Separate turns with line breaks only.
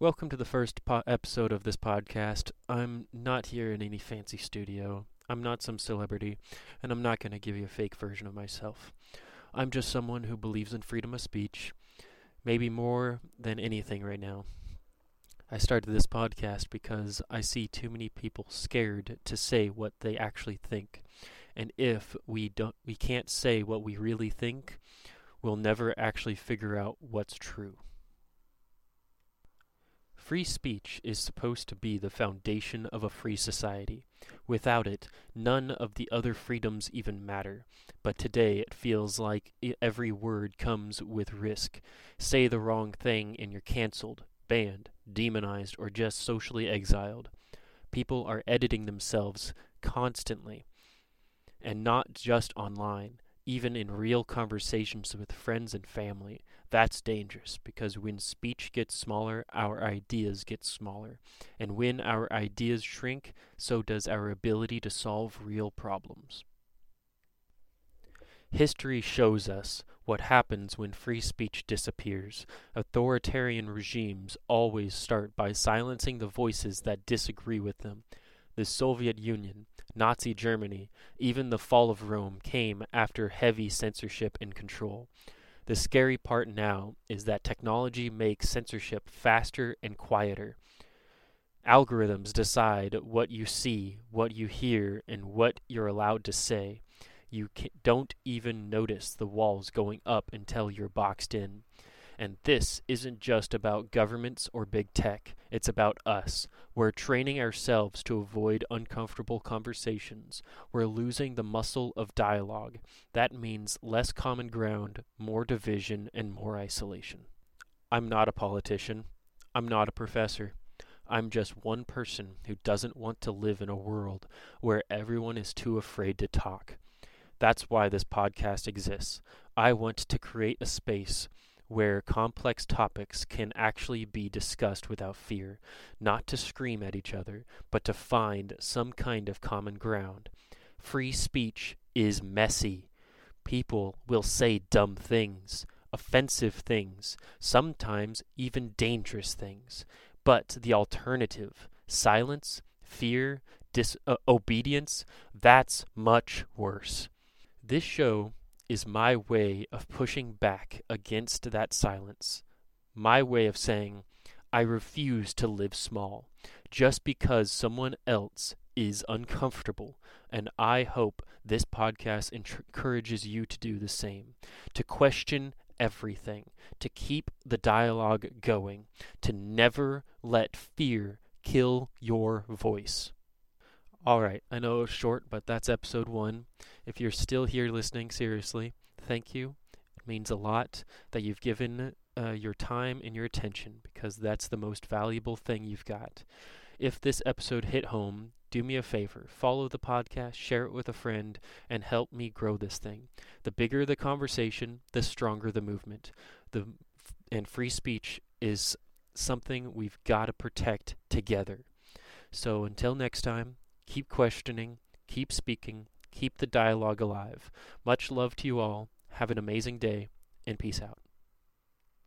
Welcome to the first episode of this podcast. I'm not here in any fancy studio. I'm not some celebrity, and I'm not going to give you a fake version of myself. I'm just someone who believes in freedom of speech, maybe more than anything right now. I started this podcast because I see too many people scared to say what they actually think. And if we can't say what we really think, we'll never actually figure out what's true. Free speech is supposed to be the foundation of a free society. Without it, none of the other freedoms even matter. But today it feels like every word comes with risk. Say the wrong thing and you're canceled, banned, demonized, or just socially exiled. People are editing themselves constantly, and not just online. Even in real conversations with friends and family. That's dangerous because when speech gets smaller, our ideas get smaller. And when our ideas shrink, so does our ability to solve real problems. History shows us what happens when free speech disappears. Authoritarian regimes always start by silencing the voices that disagree with them. The Soviet Union, Nazi Germany, even the fall of Rome came after heavy censorship and control. The scary part now is that technology makes censorship faster and quieter. Algorithms decide what you see, what you hear, and what you're allowed to say. You don't even notice the walls going up until you're boxed in. And this isn't just about governments or big tech. It's about us. We're training ourselves to avoid uncomfortable conversations. We're losing the muscle of dialogue. That means less common ground, more division, and more isolation. I'm not a politician. I'm not a professor. I'm just one person who doesn't want to live in a world where everyone is too afraid to talk. That's why this podcast exists. I want to create a space where complex topics can actually be discussed without fear, not to scream at each other, but to find some kind of common ground. Free speech is messy. People will say dumb things, offensive things, sometimes even dangerous things. But the alternative, silence, fear, disobedience, that's much worse. This show is my way of pushing back against that silence. My way of saying, I refuse to live small, just because someone else is uncomfortable, and I hope this podcast encourages you to do the same, to question everything, to keep the dialogue going, to never let fear kill your voice. Alright, I know it's short, but that's episode 1. If you're still here listening, seriously, thank you. It means a lot that you've given your time and your attention, because that's the most valuable thing you've got. If this episode hit home, do me a favor. Follow the podcast, share it with a friend, and help me grow this thing. The bigger the conversation, the stronger the movement. And free speech is something we've got to protect together. So until next time, keep questioning, keep speaking, keep the dialogue alive. Much love to you all. Have an amazing day, and peace out.